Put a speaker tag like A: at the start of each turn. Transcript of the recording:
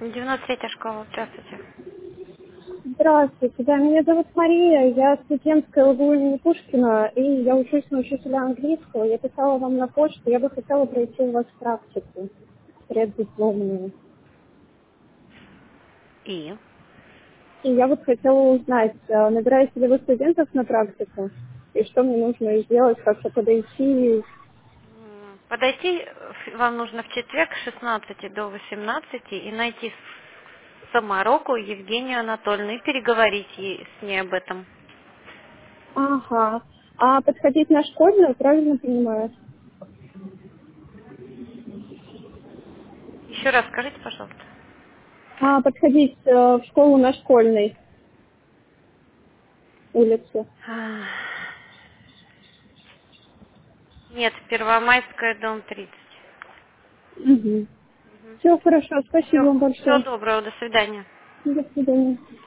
A: 93-я школа, здравствуйте.
B: Здравствуйте, да, меня зовут Мария, я студентская ЛГУ имени Пушкина, и я учусь на учителя английского. Я писала вам на почту, я бы хотела пройти у вас практику преддипломную.
A: И?
B: И я вот хотела узнать, набираете ли вы студентов на практику, и что мне нужно сделать, как-то подойти.
A: Подойти вам нужно в четверг с 16 до 18 и найти Самароку Евгению Анатольевну и переговорить с ней об этом.
B: Ага. А подходить на школьную, правильно понимаю?
A: Еще раз скажите, пожалуйста.
B: А подходить в школу на школьной улице.
A: Нет, Первомайская, дом 30.
B: Угу. Все хорошо, спасибо
A: Все,
B: вам
A: всего
B: большое.
A: доброго, до свидания.
B: До свидания.